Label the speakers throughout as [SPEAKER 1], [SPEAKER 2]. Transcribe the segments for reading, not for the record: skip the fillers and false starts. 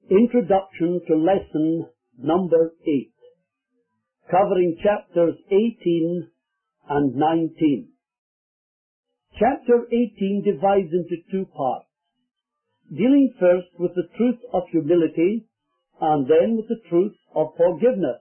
[SPEAKER 1] Introduction to Lesson number 8, covering chapters 18 and 19. Chapter 18 divides into two parts, dealing first with the truth of humility and then with the truth of forgiveness.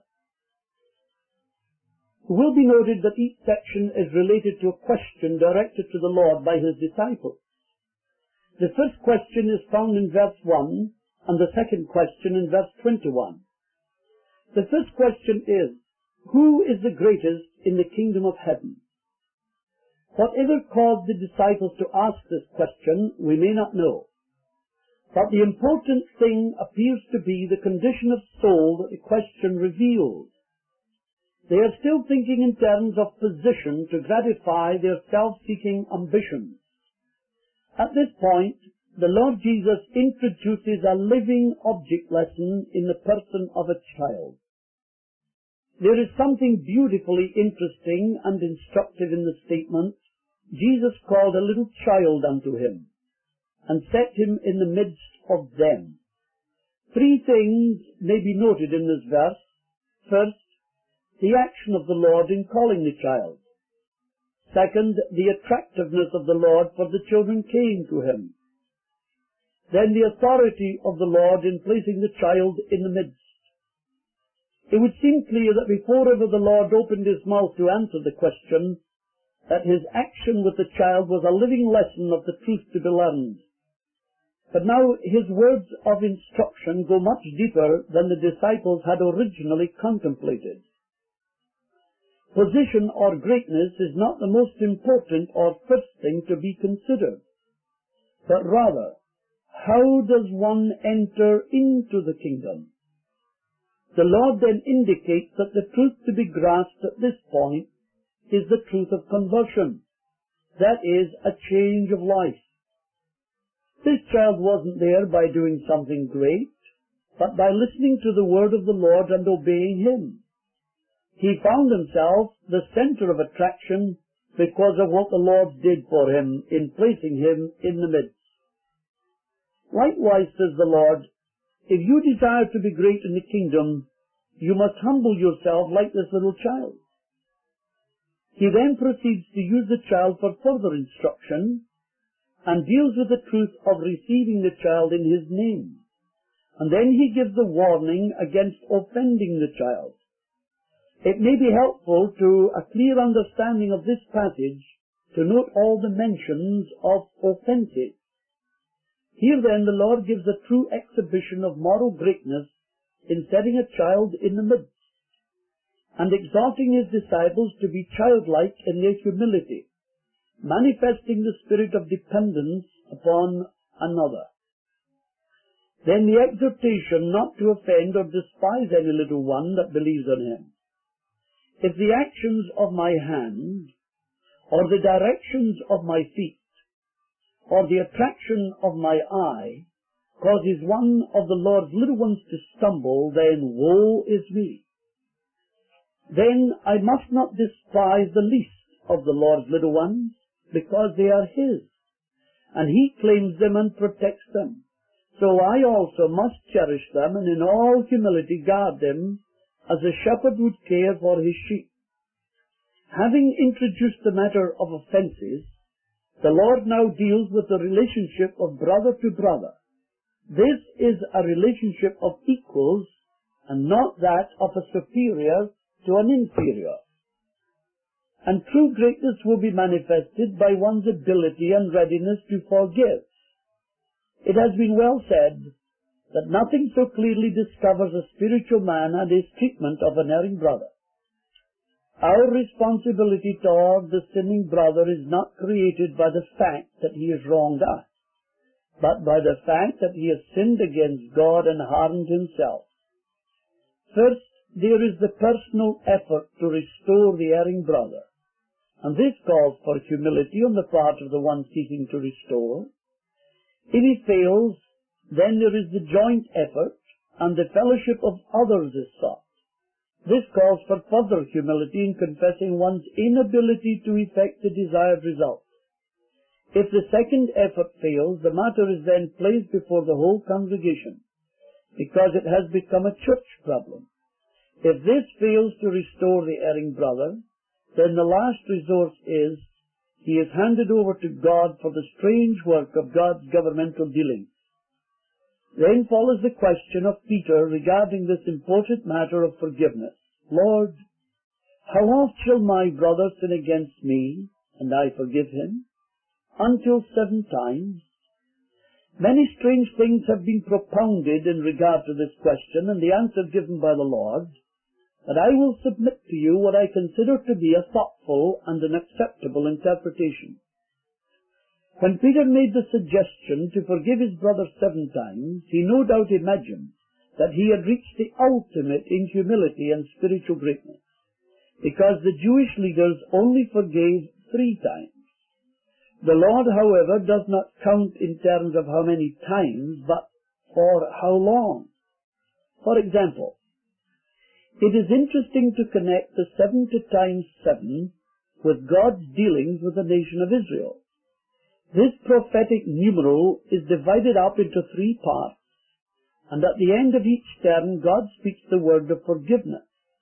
[SPEAKER 1] It will be noted that each section is related to a question directed to the Lord by his disciples. The first question is found in verse 1 and the second question in verse 21. The first question is, who is the greatest in the kingdom of heaven? Whatever caused the disciples to ask this question, we may not know. But the important thing appears to be the condition of soul that the question reveals. They are still thinking in terms of position to gratify their self-seeking ambitions. At this point, the Lord Jesus introduces a living object lesson in the person of a child. There is something beautifully interesting and instructive in the statement, Jesus called a little child unto him, and set him in the midst of them. Three things may be noted in this verse. First, the action of the Lord in calling the child. Second, the attractiveness of the Lord, for the children came to him. Then the authority of the Lord in placing the child in the midst. It would seem clear that before ever the Lord opened his mouth to answer the question, that his action with the child was a living lesson of the truth to be learned. But now his words of instruction go much deeper than the disciples had originally contemplated. Position or greatness is not the most important or first thing to be considered, but rather, how does one enter into the kingdom? The Lord then indicates that the truth to be grasped at this point is the truth of conversion. That is, a change of life. This child wasn't there by doing something great, but by listening to the word of the Lord and obeying him. He found himself the center of attraction because of what the Lord did for him in placing him in the midst. Likewise, says the Lord, if you desire to be great in the kingdom, you must humble yourself like this little child. He then proceeds to use the child for further instruction and deals with the truth of receiving the child in his name. And then he gives the warning against offending the child. It may be helpful to a clear understanding of this passage to note all the mentions of offenses. Here then the Lord gives a true exhibition of moral greatness in setting a child in the midst, and exhorting his disciples to be childlike in their humility, manifesting the spirit of dependence upon another. Then the exhortation not to offend or despise any little one that believes on him. If the actions of my hand, or the directions of my feet, or the attraction of my eye causes one of the Lord's little ones to stumble, then woe is me. Then I must not despise the least of the Lord's little ones, because they are his, and he claims them and protects them. So I also must cherish them, and in all humility guard them, as a shepherd would care for his sheep. Having introduced the matter of offenses, the Lord now deals with the relationship of brother to brother. This is a relationship of equals and not that of a superior to an inferior. And true greatness will be manifested by one's ability and readiness to forgive. It has been well said that nothing so clearly discovers a spiritual man and his treatment of an erring brother. Our responsibility toward the sinning brother is not created by the fact that he has wronged us, but by the fact that he has sinned against God and harmed himself. First, there is the personal effort to restore the erring brother, and this calls for humility on the part of the one seeking to restore. If he fails, then there is the joint effort, and the fellowship of others is sought. This calls for further humility in confessing one's inability to effect the desired result. If the second effort fails, the matter is then placed before the whole congregation. because it has become a church problem. If this fails to restore the erring brother, then the last resource is he is handed over to God for the strange work of God's governmental dealings. Then follows the question of Peter regarding this important matter of forgiveness. Lord, how oft shall my brother sin against me, and I forgive him? Until 7 times. Many strange things have been propounded in regard to this question, and the answer given by the Lord, but I will submit to you what I consider to be a thoughtful and an acceptable interpretation. When Peter made the suggestion to forgive his brother 7 times, he no doubt imagined that he had reached the ultimate in humility and spiritual greatness, because the Jewish leaders only forgave 3 times. The Lord, however, does not count in terms of how many times, but for how long. For example, it is interesting to connect the 70 times 7 with God's dealings with the nation of Israel. This prophetic numeral is divided up into 3 parts, and at the end of each term God speaks the word of forgiveness.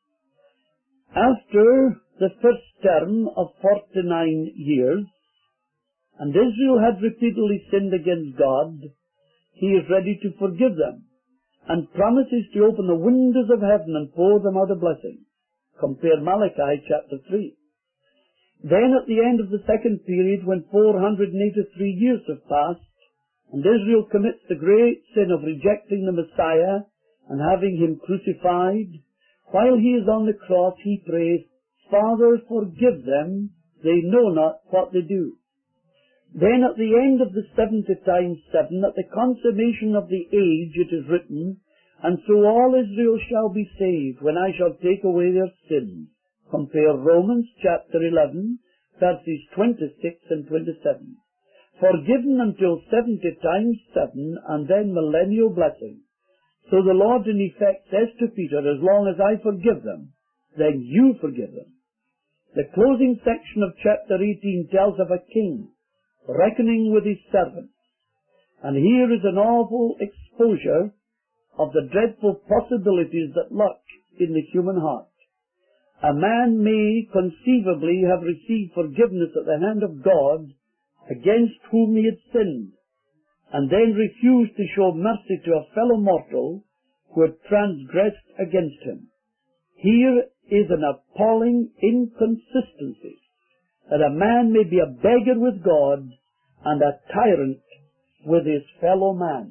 [SPEAKER 1] After the first term of 49 years, and Israel had repeatedly sinned against God, he is ready to forgive them, and promises to open the windows of heaven and pour them out a blessing. Compare Malachi chapter 3. Then at the end of the second period, when 483 years have passed, and Israel commits the great sin of rejecting the Messiah and having him crucified, while he is on the cross he prays, Father, forgive them, they know not what they do. Then at the end of the 70 times 7, at the consummation of the age, it is written, And so all Israel shall be saved, when I shall take away their sins. Compare Romans chapter 11, verses 26 and 27. Forgiven until 70 times 7, and then millennial blessing. So the Lord in effect says to Peter, as long as I forgive them, then you forgive them. The closing section of chapter 18 tells of a king reckoning with his servants. And here is an awful exposure of the dreadful possibilities that lurk in the human heart. A man may conceivably have received forgiveness at the hand of God against whom he had sinned, and then refuse to show mercy to a fellow mortal who had transgressed against him. Here is an appalling inconsistency, that a man may be a beggar with God and a tyrant with his fellow man.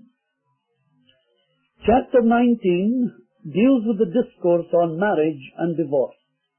[SPEAKER 1] Chapter 19 deals with the discourse on marriage and divorce.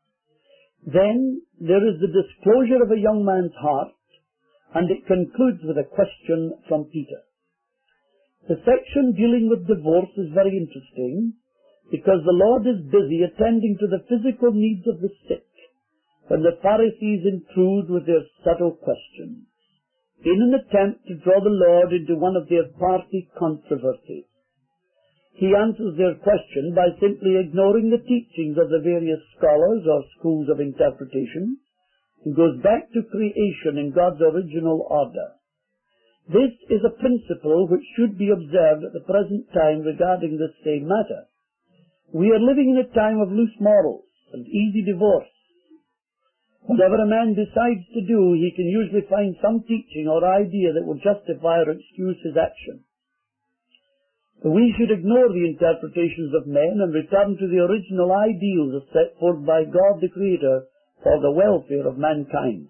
[SPEAKER 1] Then there is the disclosure of a young man's heart, and it concludes with a question from Peter. The section dealing with divorce is very interesting, because the Lord is busy attending to the physical needs of the sick, when the Pharisees intrude with their subtle questions, in an attempt to draw the Lord into one of their party controversies. He answers their question by simply ignoring the teachings of the various scholars or schools of interpretation, and goes back to creation in God's original order. This is a principle which should be observed at the present time regarding this same matter. We are living in a time of loose morals and easy divorce. Whatever a man decides to do, he can usually find some teaching or idea that will justify or excuse his action. We should ignore the interpretations of men and return to the original ideals as set forth by God the Creator for the welfare of mankind.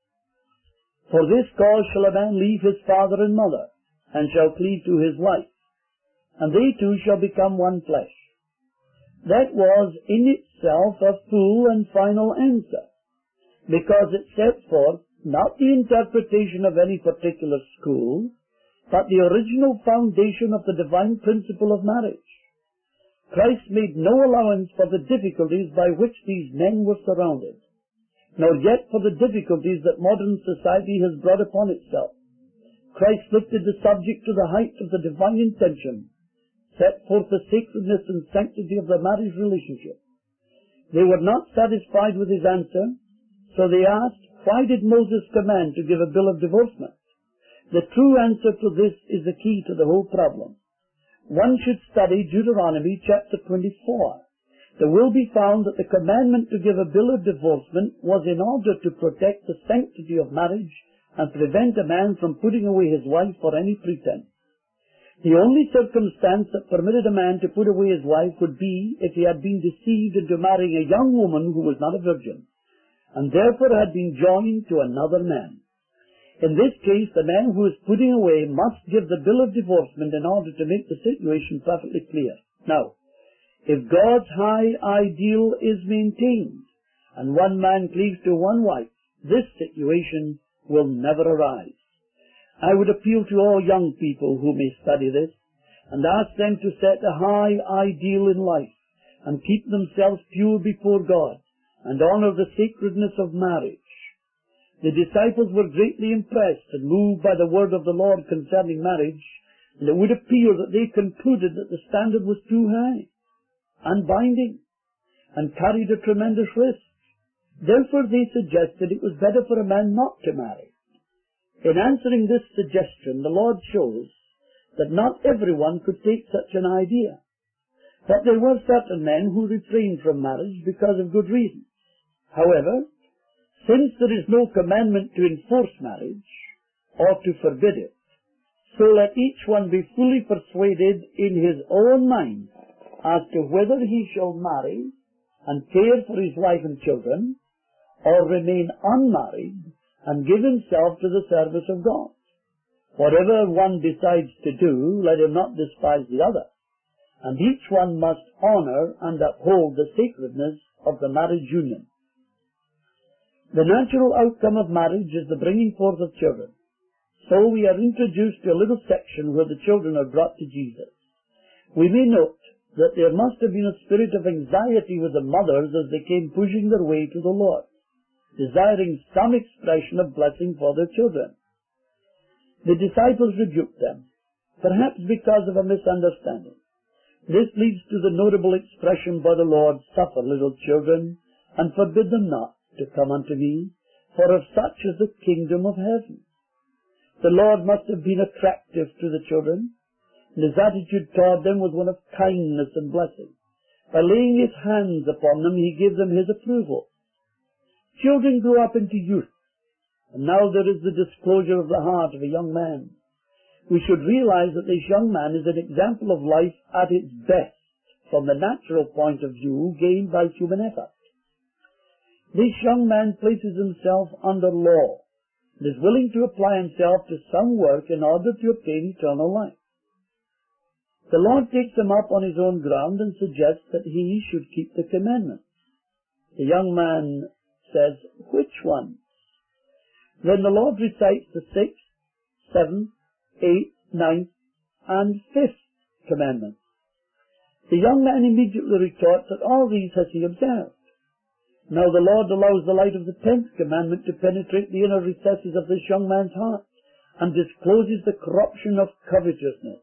[SPEAKER 1] For this cause shall a man leave his father and mother, and shall cleave to his wife, and they two shall become one flesh. That was in itself a full and final answer, because it set forth not the interpretation of any particular school, but the original foundation of the divine principle of marriage. Christ made no allowance for the difficulties by which these men were surrounded, nor yet for the difficulties that modern society has brought upon itself. Christ lifted the subject to the height of the divine intention, set forth the sacredness and sanctity of the marriage relationship. They were not satisfied with his answer, so they asked, why did Moses command to give a bill of divorcement? The true answer to this is the key to the whole problem. one should study Deuteronomy chapter 24. There will be found that the commandment to give a bill of divorcement was in order to protect the sanctity of marriage and prevent a man from putting away his wife for any pretense. The only circumstance that permitted a man to put away his wife would be if he had been deceived into marrying a young woman who was not a virgin, and therefore had been joined to another man. In this case, the man who is putting away must give the bill of divorcement in order to make the situation perfectly clear. Now, if God's high ideal is maintained, and one man cleaves to one wife, this situation will never arise. I would appeal to all young people who may study this, and ask them to set a high ideal in life, and keep themselves pure before God, and honor the sacredness of marriage. The disciples were greatly impressed and moved by the word of the Lord concerning marriage, and it would appear that they concluded that the standard was too high, unbinding, and carried a tremendous risk. Therefore they suggested it was better for a man not to marry. In answering this suggestion, the Lord shows that not everyone could take such an idea, but there were certain men who refrained from marriage because of good reasons. However, since there is no commandment to enforce marriage, or to forbid it, so let each one be fully persuaded in his own mind as to whether he shall marry and care for his wife and children, or remain unmarried and give himself to the service of God. Whatever one decides to do, let him not despise the other, and each one must honor and uphold the sacredness of the marriage union. The natural outcome of marriage is the bringing forth of children. So we are introduced to a little section where the children are brought to Jesus. We may note that there must have been a spirit of anxiety with the mothers as they came pushing their way to the Lord, desiring some expression of blessing for their children. The disciples rebuked them, perhaps because of a misunderstanding. This leads to the notable expression by the Lord, "Suffer little children, and forbid them not to come unto me, for of such is the kingdom of heaven." The Lord must have been attractive to the children, and his attitude toward them was one of kindness and blessing. By laying his hands upon them, he gave them his approval. Children grew up into youth, and now there is the disclosure of the heart of a young man. We should realize that this young man is an example of life at its best, from the natural point of view gained by human effort. This young man places himself under law, and is willing to apply himself to some work in order to obtain eternal life. The Lord takes him up on his own ground and suggests that he should keep the commandments. The young man says, "Which ones?" Then the Lord recites the 6th, 7th, 8th, 9th, and 5th commandments. The young man immediately retorts that all these has he observed. Now the Lord allows the light of the 10th commandment to penetrate the inner recesses of this young man's heart, and discloses the corruption of covetousness.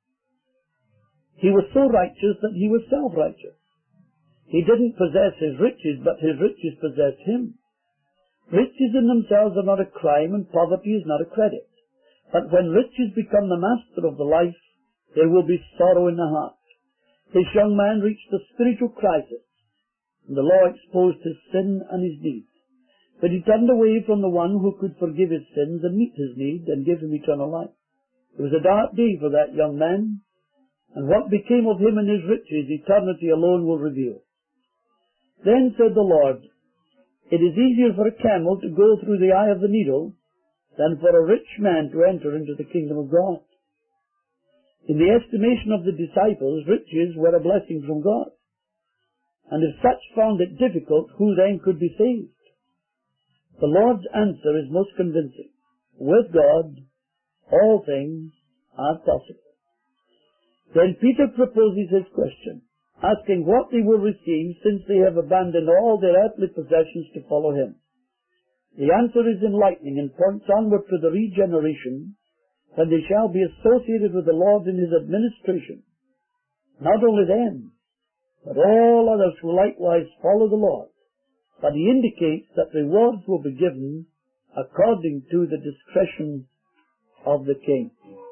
[SPEAKER 1] He was so righteous that he was self-righteous. He didn't possess his riches, but his riches possessed him. Riches in themselves are not a crime, and poverty is not a credit. But when riches become the master of the life, there will be sorrow in the heart. This young man reached a spiritual crisis, and the law exposed his sin and his need. But he turned away from the one who could forgive his sins and meet his need and give him eternal life. It was a dark day for that young man, and what became of him and his riches, eternity alone will reveal. Then said the Lord, "It is easier for a camel to go through the eye of the needle than for a rich man to enter into the kingdom of God." In the estimation of the disciples, riches were a blessing from God. And if such found it difficult, who then could be saved? The Lord's answer is most convincing. With God, all things are possible. Then Peter proposes his question, asking what they will receive since they have abandoned all their earthly possessions to follow him. The answer is enlightening and points onward to the regeneration, when they shall be associated with the Lord in his administration. Not only them, but all others who likewise follow the Lord. But he indicates that rewards will be given according to the discretion of the king.